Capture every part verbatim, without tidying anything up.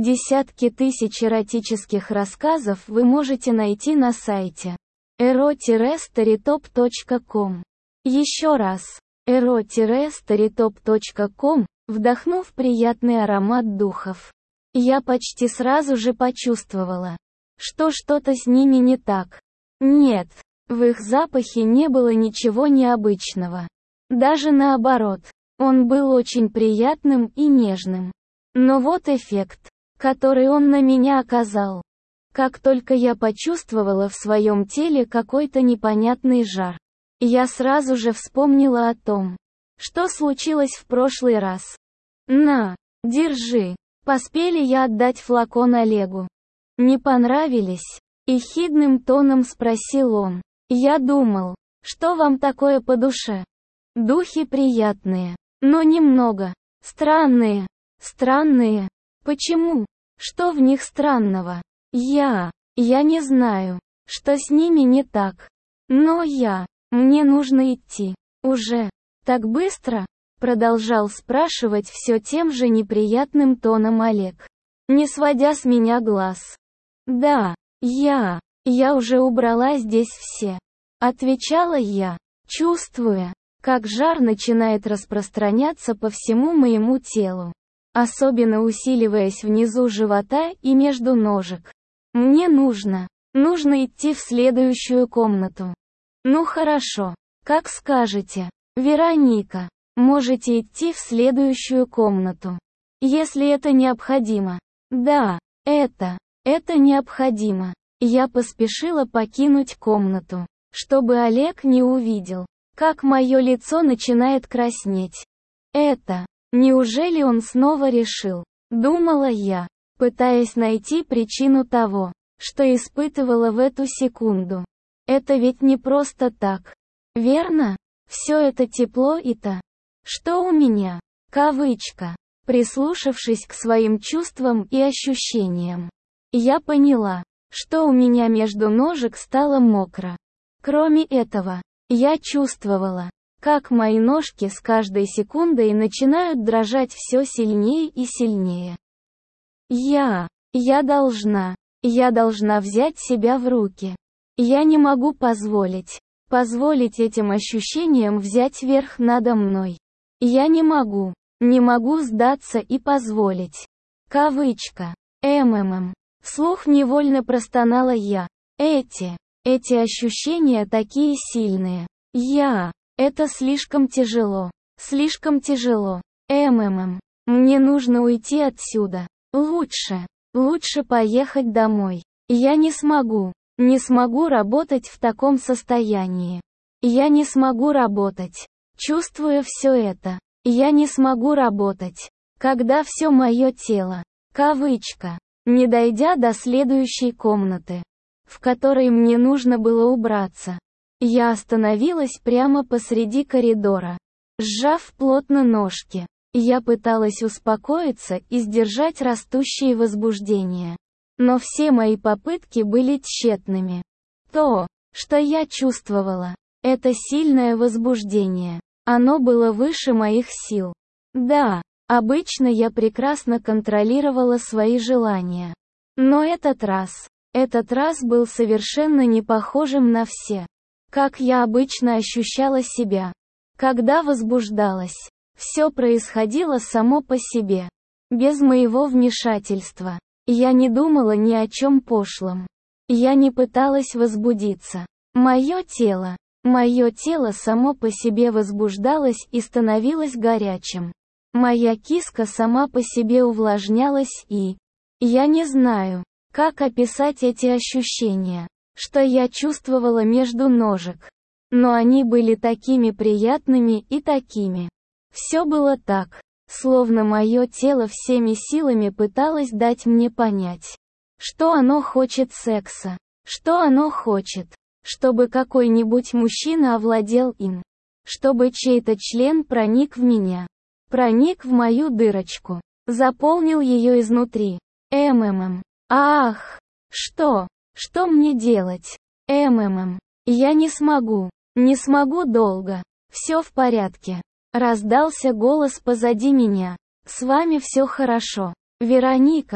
Десятки тысяч эротических рассказов вы можете найти на сайте эро старитоп точка ком. Еще раз, эро старитоп точка ком, вдохнув приятный аромат духов. Я почти сразу же почувствовала, что что-то с ними не так. Нет, в их запахе не было ничего необычного. Даже наоборот, он был очень приятным и нежным. Но вот эффект, который он на меня оказал. Как только я почувствовала в своем теле какой-то непонятный жар, я сразу же вспомнила о том, что случилось в прошлый раз. «На, держи». Поспели я отдать флакон Олегу. «Не понравились?» — ехидным тоном спросил он. «Я думал, что вам такое по душе. Духи приятные, но немного. Странные. Странные. Почему? Что в них странного? Я... Я не знаю, что с ними не так. Но я... Мне нужно идти. Уже. Так быстро?» Продолжал спрашивать все тем же неприятным тоном Олег, не сводя с меня глаз. «Да, я... Я уже убрала здесь все», — отвечала я, чувствуя, как жар начинает распространяться по всему моему телу, особенно усиливаясь внизу живота и между ножек. «Мне нужно, нужно идти в следующую комнату». «Ну хорошо, как скажете, Вероника, можете идти в следующую комнату, если это необходимо». «Да, это, это необходимо». Я поспешила покинуть комнату, чтобы Олег не увидел, как мое лицо начинает краснеть. «Это, неужели он снова решил?» — думала я, пытаясь найти причину того, что испытывала в эту секунду. Это ведь не просто так. Верно? Все это тепло и то, что у меня, кавычка, прислушавшись к своим чувствам и ощущениям, я поняла, что у меня между ножек стало мокро. Кроме этого, я чувствовала, как мои ножки с каждой секундой начинают дрожать все сильнее и сильнее. Я, я должна, я должна взять себя в руки. Я не могу позволить, позволить этим ощущениям взять верх надо мной. Я не могу, не могу сдаться и позволить. Кавычка. МММ. Вслух невольно простонала я. Эти, эти ощущения такие сильные. Я, это слишком тяжело, слишком тяжело. МММ. Мне нужно уйти отсюда. Лучше, лучше поехать домой. Я не смогу, не смогу работать в таком состоянии. Я не смогу работать, чувствуя все это. Я не смогу работать, когда все мое тело, кавычка, не дойдя до следующей комнаты, в которой мне нужно было убраться. Я остановилась прямо посреди коридора, сжав плотно ножки. Я пыталась успокоиться и сдержать растущее возбуждение. Но все мои попытки были тщетными. То, что я чувствовала, это сильное возбуждение. Оно было выше моих сил. Да, обычно я прекрасно контролировала свои желания. Но этот раз, этот раз был совершенно не похожим на все. Как я обычно ощущала себя, когда возбуждалась. Все происходило само по себе, без моего вмешательства. Я не думала ни о чем пошлом. Я не пыталась возбудиться. Мое тело, мое тело само по себе возбуждалось и становилось горячим. Моя киска сама по себе увлажнялась и... Я не знаю, как описать эти ощущения, что я чувствовала между ножек. Но они были такими приятными и такими. Все было так, словно мое тело всеми силами пыталось дать мне понять, что оно хочет секса, что оно хочет, чтобы какой-нибудь мужчина овладел им, чтобы чей-то член проник в меня, проник в мою дырочку, заполнил ее изнутри. МММ. Ах, что, что мне делать? МММ. Я не смогу, не смогу долго. Все в порядке. Раздался голос позади меня. «С вами все хорошо, Вероника?»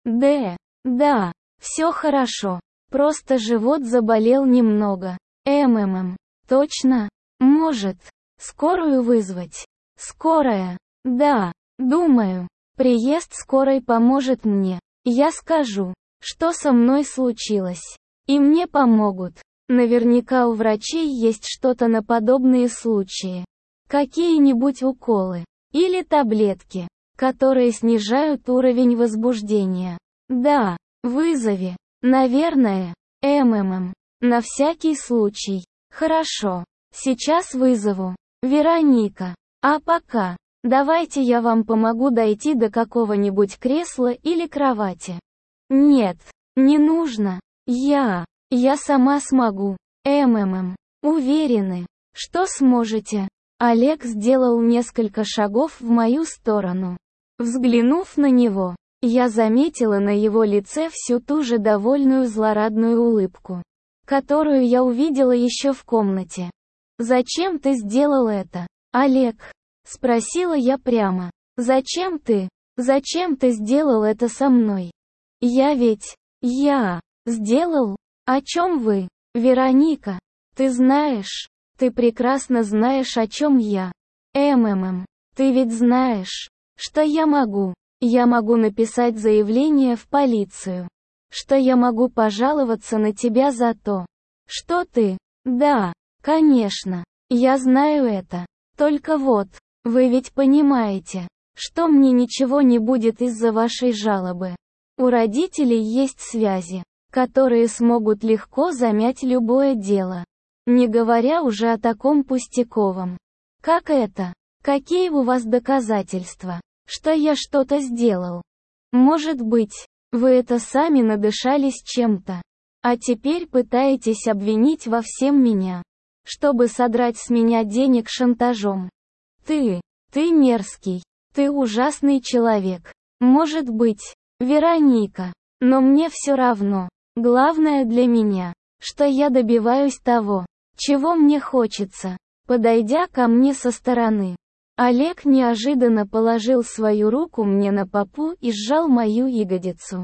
Д. Да. Все хорошо. Просто живот заболел немного. МММ. Точно? Может. Скорую вызвать? Скорая. Да. Думаю. Приезд скорой поможет мне. Я скажу, что со мной случилось. И мне помогут. Наверняка у врачей есть что-то на подобные случаи. Какие-нибудь уколы. Или таблетки, которые снижают уровень возбуждения. Да, вызови. Наверное. МММ. На всякий случай. Хорошо. Сейчас вызову. Вероника. А пока, давайте я вам помогу дойти до какого-нибудь кресла или кровати. Нет, не нужно. Я. Я сама смогу. МММ. Уверены, что сможете. Олег сделал несколько шагов в мою сторону. Взглянув на него, я заметила на его лице всю ту же довольную злорадную улыбку, которую я увидела еще в комнате. «Зачем ты сделал это, Олег?» — спросила я прямо. «Зачем ты? Зачем ты сделал это со мной? Я ведь... Я... Сделал? О чем вы, Вероника? Ты знаешь, ты прекрасно знаешь, о чем я. МММ. Ты ведь знаешь, что я могу. Я могу написать заявление в полицию. Что я могу пожаловаться на тебя за то, что ты... Да, конечно, я знаю это. Только вот, вы ведь понимаете, что мне ничего не будет из-за вашей жалобы. У родителей есть связи, которые смогут легко замять любое дело. Не говоря уже о таком пустяковом. Как это? Какие у вас доказательства, что я что-то сделал? Может быть, вы это сами надышались чем-то, а теперь пытаетесь обвинить во всем меня, чтобы содрать с меня денег шантажом. Ты, ты мерзкий, ты ужасный человек. Может быть, Вероника, но мне все равно. Главное для меня, что я добиваюсь того, чего мне хочется. Подойдя ко мне со стороны, Олег неожиданно положил свою руку мне на попу и сжал мою ягодицу.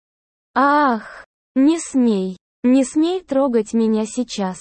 Ах, не смей, не смей трогать меня сейчас.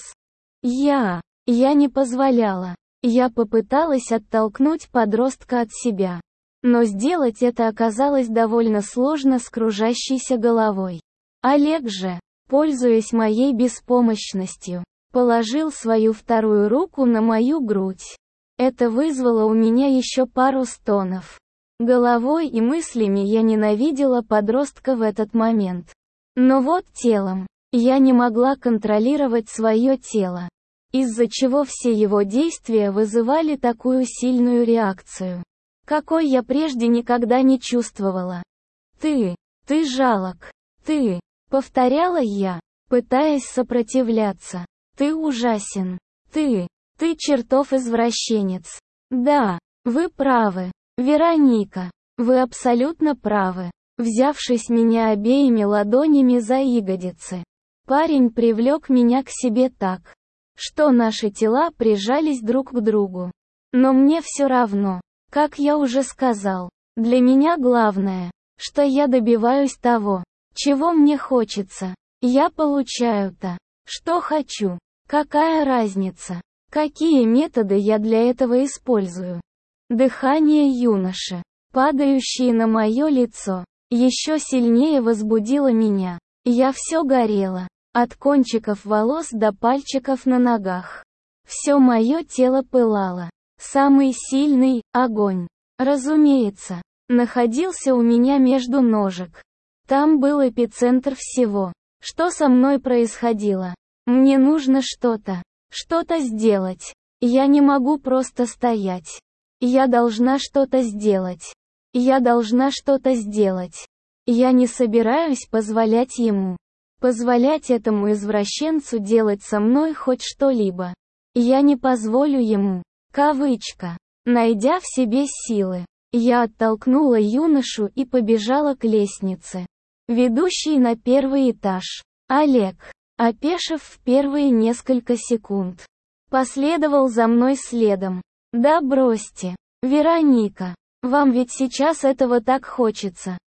Я, я не позволяла. Я попыталась оттолкнуть подростка от себя. Но сделать это оказалось довольно сложно с кружащейся головой. Олег же, пользуясь моей беспомощностью, положил свою вторую руку на мою грудь. Это вызвало у меня еще пару стонов. Головой и мыслями я ненавидела подростка в этот момент. Но вот телом, я не могла контролировать свое тело, из-за чего все его действия вызывали такую сильную реакцию, какой я прежде никогда не чувствовала. «Ты, ты жалок, ты», — повторяла я, пытаясь сопротивляться. «Ты ужасен, ты, ты чертов извращенец». Да, вы правы, Вероника, вы абсолютно правы. Взявшись меня обеими ладонями за ягодицы, парень привлек меня к себе так, что наши тела прижались друг к другу. Но мне все равно, как я уже сказал, для меня главное, что я добиваюсь того, чего мне хочется. Я получаю то, что хочу. Какая разница, какие методы я для этого использую? Дыхание юноши, падающее на мое лицо, еще сильнее возбудило меня. Я все горела, от кончиков волос до пальчиков на ногах. Все мое тело пылало. Самый сильный огонь, разумеется, находился у меня между ножек. Там был эпицентр всего, что со мной происходило. Мне нужно что-то, что-то сделать. Я не могу просто стоять. Я должна что-то сделать. Я должна что-то сделать. Я не собираюсь позволять ему, позволять этому извращенцу делать со мной хоть что-либо. Я не позволю ему. Кавычка. Найдя в себе силы, я оттолкнула юношу и побежала к лестнице, ведущей на первый этаж. Олег, опешив в первые несколько секунд, последовал за мной следом. Да бросьте, Вероника, вам ведь сейчас этого так хочется.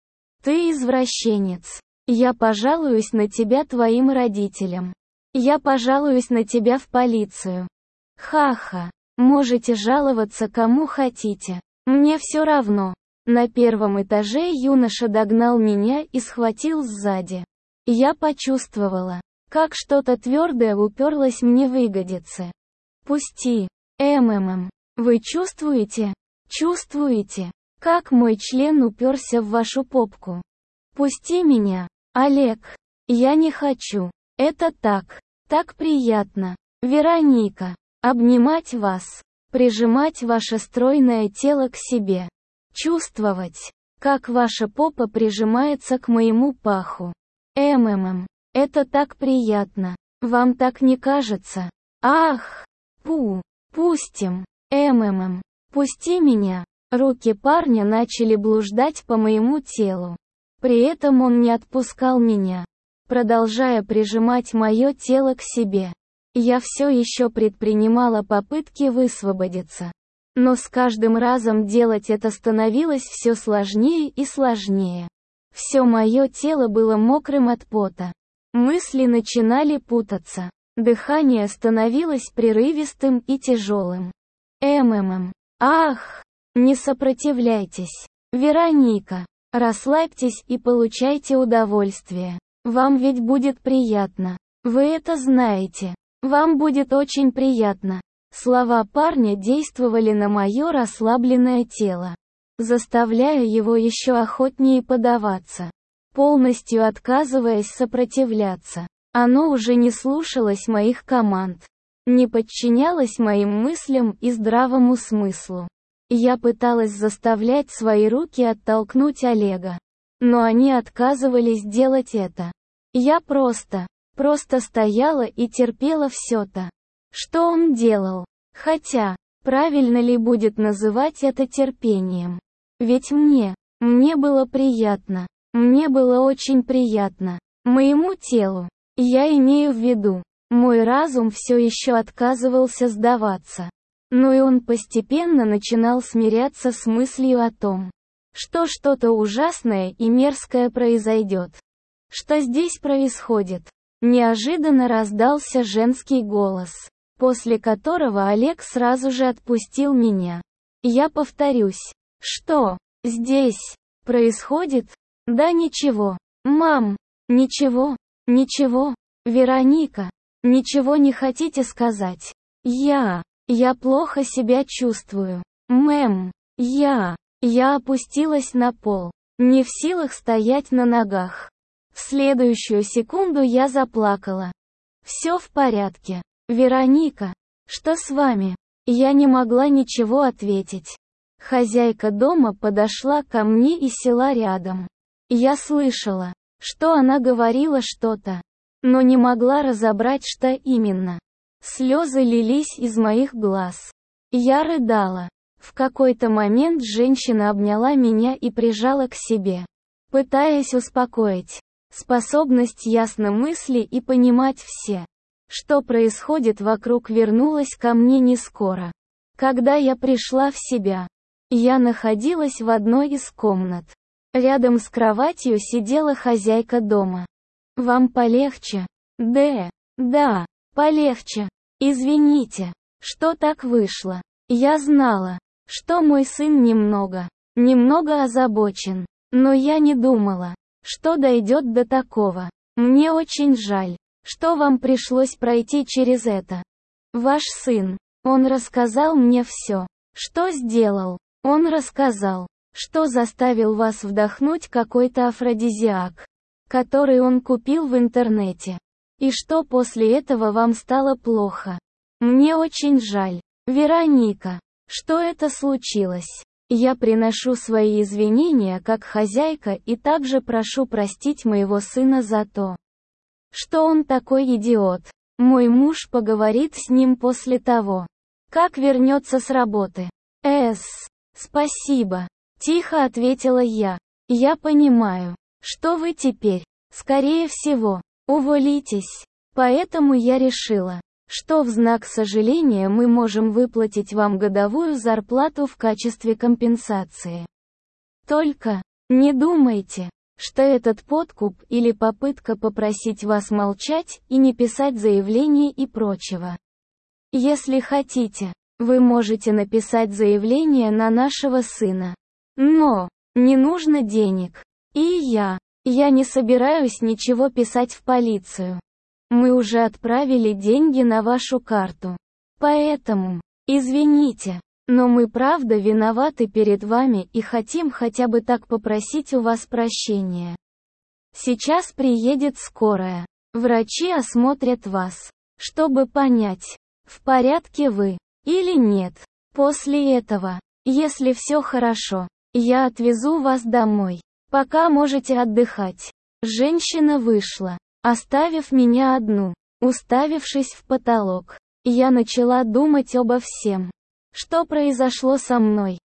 Ты извращенец. Я пожалуюсь на тебя твоим родителям. Я пожалуюсь на тебя в полицию. Ха-ха. Можете жаловаться кому хотите. Мне все равно. На первом этаже юноша догнал меня и схватил сзади. Я почувствовала, как что-то твердое уперлось мне в ягодицы. Пусти. МММ. Вы чувствуете? Чувствуете, как мой член уперся в вашу попку? Пусти меня, Олег. Я не хочу. Это так, так приятно. Вероника. Обнимать вас. Прижимать ваше стройное тело к себе. Чувствовать, как ваша попа прижимается к моему паху. МММ. Это так приятно. Вам так не кажется? Ах! Пу! Пустим. МММ. Пусти меня. Руки парня начали блуждать по моему телу. При этом он не отпускал меня, продолжая прижимать мое тело к себе. Я все еще предпринимала попытки высвободиться. Но с каждым разом делать это становилось все сложнее и сложнее. Все мое тело было мокрым от пота. Мысли начинали путаться. Дыхание становилось прерывистым и тяжелым. МММ. Ах! Не сопротивляйтесь. Вероника. Расслабьтесь и получайте удовольствие. Вам ведь будет приятно. Вы это знаете. Вам будет очень приятно. Слова парня действовали на мое расслабленное тело, заставляя его еще охотнее подаваться, полностью отказываясь сопротивляться. Оно уже не слушалось моих команд, не подчинялось моим мыслям и здравому смыслу. Я пыталась заставлять свои руки оттолкнуть Олега, но они отказывались делать это. Я просто, просто стояла и терпела все-то, что он делал. Хотя, правильно ли будет называть это терпением? Ведь мне, мне было приятно, мне было очень приятно, моему телу. Я имею в виду, мой разум все еще отказывался сдаваться. Но и он постепенно начинал смиряться с мыслью о том, что что-то ужасное и мерзкое произойдет. Что здесь происходит? Неожиданно раздался женский голос, после которого Олег сразу же отпустил меня. Я повторюсь. Что здесь происходит? Да ничего. Мам, ничего, ничего. Вероника, ничего не хотите сказать? Я, я плохо себя чувствую. Мэм, я, я опустилась на пол, не в силах стоять на ногах. В следующую секунду я заплакала. Все в порядке. Вероника, что с вами? Я не могла ничего ответить. Хозяйка дома подошла ко мне и села рядом. Я слышала, что она говорила что-то, но не могла разобрать, что именно. Слезы лились из моих глаз. Я рыдала. В какой-то момент женщина обняла меня и прижала к себе, пытаясь успокоить. Способность ясно мысли и понимать все, что происходит вокруг, вернулась ко мне не скоро. Когда я пришла в себя, я находилась в одной из комнат. Рядом с кроватью сидела хозяйка дома. «Вам полегче?» «Да, да, полегче. Извините, что так вышло. Я знала, что мой сын немного, немного озабочен, но я не думала, что дойдет до такого. Мне очень жаль, что вам пришлось пройти через это. Ваш сын, он рассказал мне все, что сделал. Он рассказал, что заставил вас вдохнуть какой-то афродизиак, который он купил в интернете. И что после этого вам стало плохо. Мне очень жаль, Вероника, что это случилось. Я приношу свои извинения как хозяйка и также прошу простить моего сына за то, что он такой идиот. Мой муж поговорит с ним после того, как вернется с работы. С. Спасибо. Тихо ответила я. Я понимаю, что вы теперь, скорее всего, уволитесь. Поэтому я решила, что в знак сожаления мы можем выплатить вам годовую зарплату в качестве компенсации. Только, не думайте, что этот подкуп или попытка попросить вас молчать и не писать заявление и прочего. Если хотите, вы можете написать заявление на нашего сына. Но не нужно денег. И я, я не собираюсь ничего писать в полицию. Мы уже отправили деньги на вашу карту. Поэтому, извините, но мы правда виноваты перед вами и хотим хотя бы так попросить у вас прощения. Сейчас приедет скорая. Врачи осмотрят вас, чтобы понять, в порядке вы или нет. После этого, если все хорошо, я отвезу вас домой. Пока можете отдыхать. Женщина вышла, оставив меня одну. Уставившись в потолок, я начала думать обо всем, что произошло со мной.